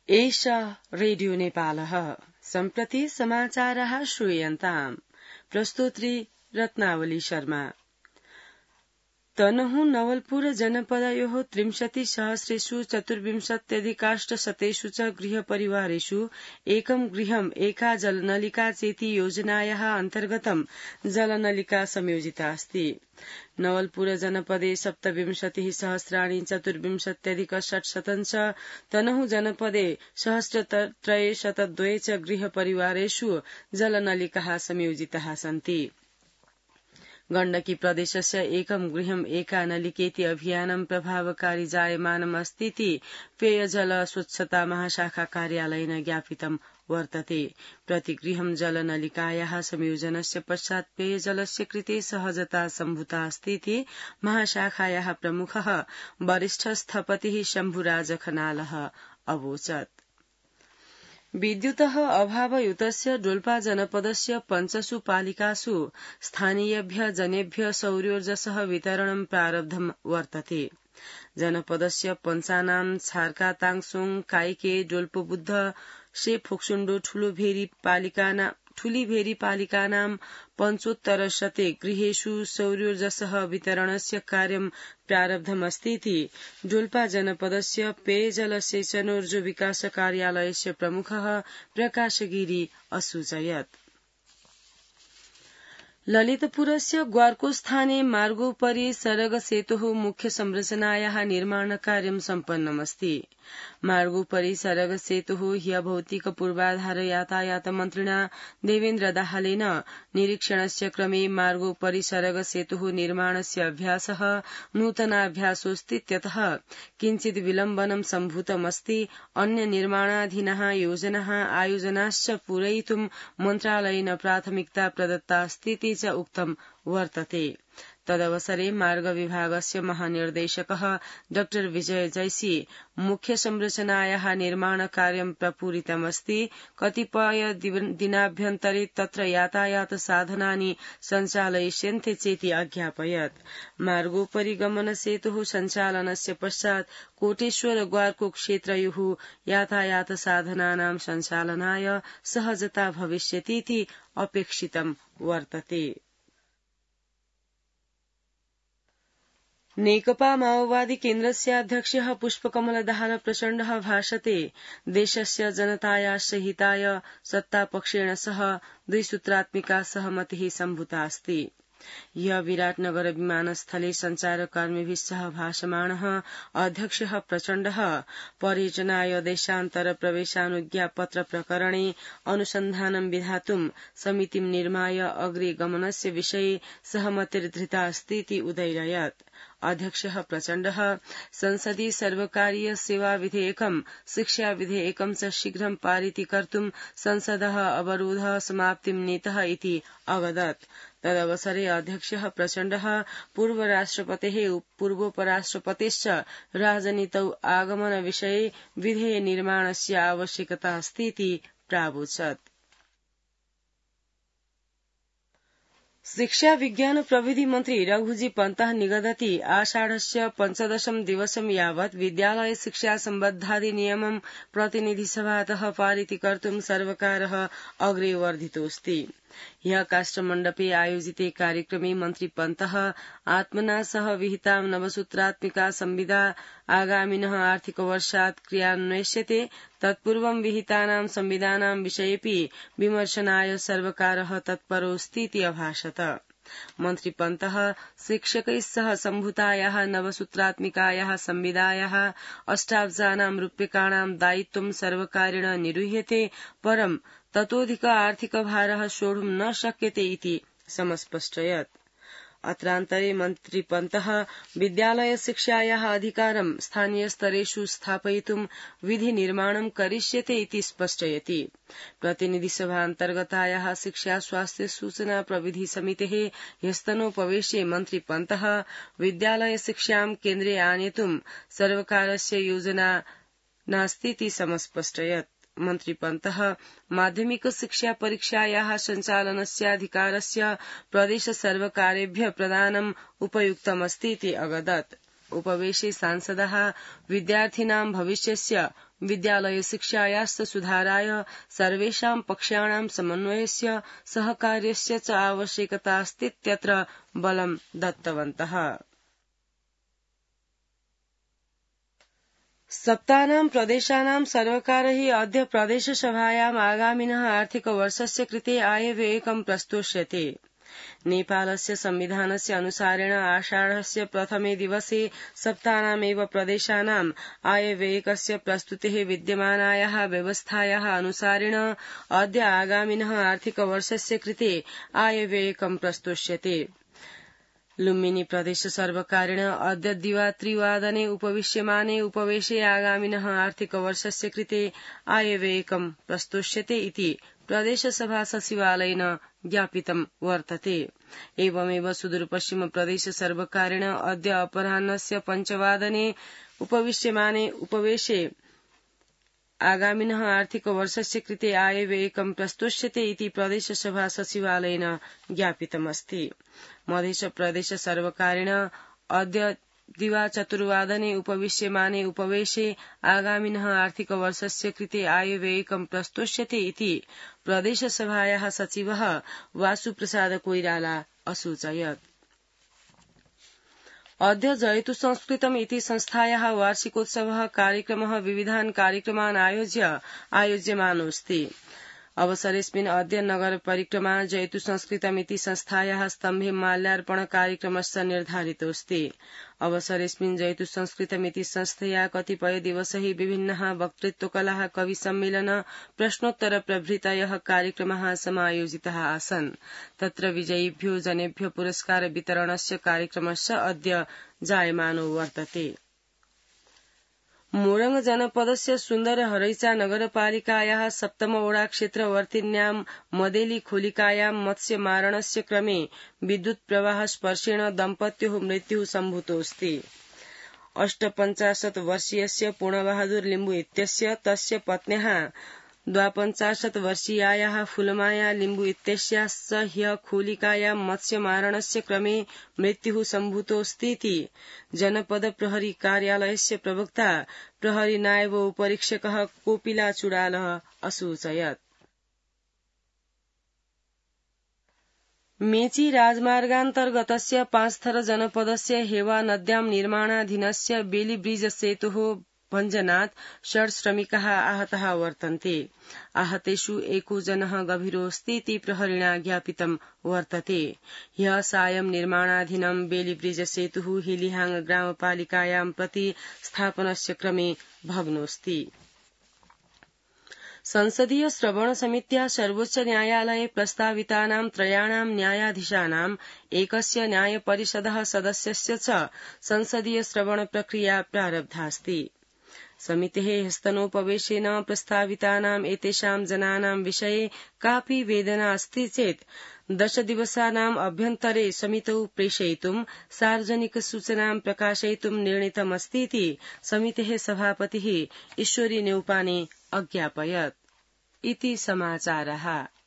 एषा रेडियो नेपालः सम्प्रति समाचारः श्रूयन्ताम् प्रस्तोत्री रत्नावली शर्मा। तनहु नवलपुर जनपदयोः 30,000 चतुर्विंशत्यधिकाष्टशतेषु च गृहपरिवारेषु एकं गृहम् एका जलनलिका चेति योजनायाः अन्तर्गतं जलनलिका संयोजिता अस्ति। नवलपुर जनपदे 27,000 चतुर्विंशत्यधिक-600 च तनहु जनपदे 1,302 च गृहपरिवारेषु जलनलिकाः संयोजिताः सन्ति। गण्डकी प्रदेशस्य एकं गृहम् एका नलिकेति अभियानं प्रभावकारी जायमानम् अस्तीति पेयजल स्वच्छता महाशाखा कार्यालयेन ज्ञापितं वर्तते। प्रतिगृहं जलनलिकायाः संयोजनस्य पश्चात् पेयजलस्य कृते सहजता सम्भूता अस्तीति महाशाखायाः प्रमुखः वरिष्ठ स्थपतिः शम्भुराज खनालः अवोचत्। विद्युतः अभावयुतस्य डोल्पा जनपदस्य 5 पालिकासु स्थानीयेभ्यः जनेभ्यः सौर्योर्जसः वितरणं प्रारब्धं वर्तते। जनपदस्य पञ्चानां छार्का ताङसोङ काइके डोल्पोबुद्ध शेफोक्सुण्डो ठुलीभेरी पालिकानां 75 गृहेषु सौर्योर्जसः वितरणस्य कार्यं प्रारब्धमस्तीति डोल्पा जनपदस्य पेयजलसेचनोर्जो विकास कार्यालयस्य प्रमुखः प्रकाशगिरी असूचयत्। ललितपुरस्य ग्वार्को स्थाने मार्गोपरि सरग सेतुः मुख्य संरचनायाः निर्माणकार्यं सम्पन्नमस्ति। मार्गोपरि सरग सेतुः ह्य भौतिक पूर्वाधार यातायात मन्त्रिणा देवेन्द्र दाहालेन निरीक्षणस्य क्रमे मार्गोपरि सरग सेतुः निर्माणस्य अभ्यासः नूतनाभ्यासोऽस्तीत्यतः किञ्चित् विलम्बनं सम्भूतमस्ति। अन्य निर्माणाधीनाः योजनाः आयोजनाश्च पूरयितुं मन्त्रालयेन प्राथमिकता प्रदत्तास्तीति च उक्तं वर्तते। तदवसरे मार्ग विभागस्य महानिर्देशकः डॉ विजय जैसी मुख्य संरचनायाः निर्माणकार्यं प्रपूरितमस्ति। कतिपय दिनाभ्यन्तरे तत्र यातायात साधनानि सञ्चालयिष्यन्ते चेति अज्ञापयत्। मार्गोपरि गमन सेतुः सञ्चालनस्य पश्चात् कोटेश्वर ग्वार्को क्षेत्रयोः यातायात साधनानां सञ्चालनाय सहजता भविष्यतीति अपेक्षितं वर्तते। नेकपा माओवादी केन्द्रस्य अध्यक्षः पुष्पकमल दाहाल प्रचण्डः भाषते देशस्य जनतायाः हिताय सत्तापक्षेण सह द्विसूत्रात्मिका सहमतिः सम्भूता अस्ति। ह्य विराटनगर विमानस्थले सञ्चारकर्मिभिः सह भाषमाणः अध्यक्षः प्रचण्डः परियोजनाय देशान्तर प्रवेशानुज्ञापत्र प्रकरणे अनुसन्धानं विधातुं समितिं निर्माय अग्रे गमनस्य विषये सहमतिर्धृता अस्तीति उदययत्। अध्यक्षः प्रचण्डः संसदि सर्वकारीय सेवा विधेयकं शिक्षा विधेयकं च शीघ्रं पारितीकर्तुं संसदः अवरोधः समाप्तिं नीतः इति अवदत्। तदवसरे अध्यक्षः प्रचण्डः पूर्वराष्ट्रपतेः पूर्वोपराष्ट्रपतेश्च राजनीतौ आगमन विषये विधेय निर्माणस्य आवश्यकता अस्तीति प्रावोचत्। शिक्षा विज्ञान प्रविधि मन्त्री रघुजी पन्तः निगदति आषाढस्य 15 दिवसं यावत् विद्यालय शिक्षा सम्बद्धाधिनियमं प्रतिनिधिसभातः पारितीकर्तुं सर्वकारः अग्रे वर्धितोऽस्ति। ह्यः काष्ठमण्डपे आयोजिते कार्यक्रमे मन्त्री पन्तः आत्मना सह विहितां नवसूत्रात्मिका संविदा आगामिनः आर्थिकवर्षात् क्रियान्वयिष्यते। तत्पूर्वं विहितानां संविधानां विषयेऽपि विमर्शनाय सर्वकारः तत्परोऽस्तीति अभाषत। मन्त्री पन्तः शिक्षकैः सह सम्भूतायाः नवसूत्रात्मिकायाः संविदायाः अष्टाब्जानां रूप्यकाणां दायित्वं सर्वकारेण निरूह्यते, परं ततोऽधिक आर्थिकभारः सोढुं न शक्यते इति समस्पष्टयत्। अत्रान्तरे मन्त्री पन्तः विद्यालय शिक्षायाः अधिकारं स्थानीयस्तरेषु स्थापयितुं विधि निर्माणं करिष्यते इति स्पष्टयति। प्रतिनिधिसभान्तर्गतायाः शिक्षा स्वास्थ्य सूचना प्रविधि समितेः ह्यस्तनोपवेशे मन्त्री पन्तः विद्यालय शिक्षां केन्द्रे आनेतुं सर्वकारस्य योजना नास्तीति समस्पष्टयत्। मन्त्री पन्तः माध्यमिक शिक्षा परीक्षायाः सञ्चालनस्याधिकारस्य प्रदेश सर्वकारेभ्यः प्रदानम् उपयुक्तमस्तीति अवदत्। उपवेशे सांसदः विद्यार्थिनां भविष्यस्य विद्यालय शिक्षायाश्च सुधाराय सर्वेषां पक्षाणां समन्वयस्य सहकार्यस्य च आवश्यकतास्तीत्यत्र बलं दत्तवन्तः। सप्तानां प्रदेशानां सर्वकारैः अद्य प्रदेशसभायाम् आगामिनः आर्थिकवर्षस्य कृते आयव्ययकं प्रस्तोष्यते। नेपालस्य संविधानस्य अनुसारेण आषाढस्य प्रथमे दिवसे सप्तानामेव प्रदेशानाम् आयव्ययकस्य प्रस्तुतेः विद्यमानायाः व्यवस्थायाः अनुसारेण अद्य आगामिनः आर्थिकवर्षस्य कृते आयव्ययकं प्रस्तोष्यते। लुम्बिनी प्रदेश सर्वकारेण अद्य दिवात्रिवादने उपविश्यमाने उपवेशे आगामिनः आर्थिकवर्षस्य कृते आयव्ययकं प्रस्तोष्यते इति प्रदेशसभा सचिवालयेन ज्ञापितं वर्तते। एवमेव सुदूरपश्चिम प्रदेश सर्वकारेण अद्य अपराह्नस्य 5 वादने उपविश्यमाने उपवेशे आगामिनः आर्थिकवर्षस्य कृते आयव्ययकं प्रस्तोष्यते इति प्रदेशसभा सचिवालयेन ज्ञापितमस्ति। मध्य प्रदेश सर्वकारेण अद्य दिवा 4 वादने उपविश्यमाने उपवेशे आगामिनः आर्थिकवर्षस्य कृते आयव्ययकं प्रस्तोष्यते इति प्रदेशसभायाः सचिवः वासुप्रसाद कोइराला असूचयत्। अद्य जयतु संस्कृतम् इति संस्थायाः वार्षिकोत्सवः कार्यक्रमः विविधान् कार्यक्रमान् आयोज्यमानोऽस्ति। अवसरेऽस्मिन् अद्य नगर परिक्रमा जयतु संस्कृतमिति संस्थायाः स्तम्भे माल्यार्पण कार्यक्रमश्च निर्धारितोऽस्ति। अवसरेऽस्मिन् जयतु संस्कृतमिति संस्थया कतिपय दिवसैः विभिन्नः वक्तृत्वकलाः कवि सम्मेलन प्रश्नोत्तर प्रभृतयः कार्यक्रमाः समायोजिताः आसन्। तत्र विजयिभ्यो जनेभ्यो पुरस्कार वितरणस्य कार्यक्रमश्च अद्य जायमानो वर्तते। मोरङ जनपदस्य सुन्दर हरैचा नगरपालिकायाः 7 वडा क्षेत्रवर्तिन्यां मदेली खोलिकायां मत्स्य मारणस्य क्रमे विद्युत् प्रवाह स्पर्शेण दम्पत्योः मृत्युः सम्भूतोऽस्ति। 58 वर्षीयस्य पूर्णबहादुर लिम्बु इत्यस्य तस्य पत्न्याः 52 वर्षीयायाः फुलमाया लिम्बु इत्यस्याश्च ह्यः खोलिकायां मत्स्य मारणस्य क्रमे मृत्युः सम्भूतोऽस्तीति जनपद प्रहरी कार्यालयस्य प्रवक्ता प्रहरी नायब उपरीक्षकः कोपिला चुडालः असूचयत्। मेची राजमार्गान्तर्गतस्य पाँचथर जनपदस्य हेवा नद्यां निर्माणाधीनस्य बेलीब्रिज सेतुः भञ्जनात् 6 श्रमिकाः आहताः वर्तन्ते। आहतेषु एको जनः गभीरोऽस्तीति प्रहरिणा ज्ञापितं वर्तते। ह्यः सायं निर्माणाधीनं बेलीब्रिज सेतुः हिलिहाङ ग्रामपालिकायां प्रति स्थापनस्य क्रमे भग्नोऽस्ति। संसदीय श्रवण समित्या सर्वोच्च न्यायालये प्रस्तावितानां 3 न्यायाधीशानां एकस्य न्यायपरिषदः सदस्यस्य च संसदीय श्रवण प्रक्रिया प्रारब्धास्ति। समितेः ह्यस्तनोपवेशेन प्रस्तावितानाम् एतेषां जनानां विषये कापि वेदना अस्ति चेत् 10 दिवसानाम् अभ्यन्तरे समितौ प्रेषयितुं सार्वजनिक सूचनां प्रकाशयितुं निर्णीतमस्तीति समितेः सभापतिः ईश्वरी नेउपाने अज्ञापयत्। इति समाचारः।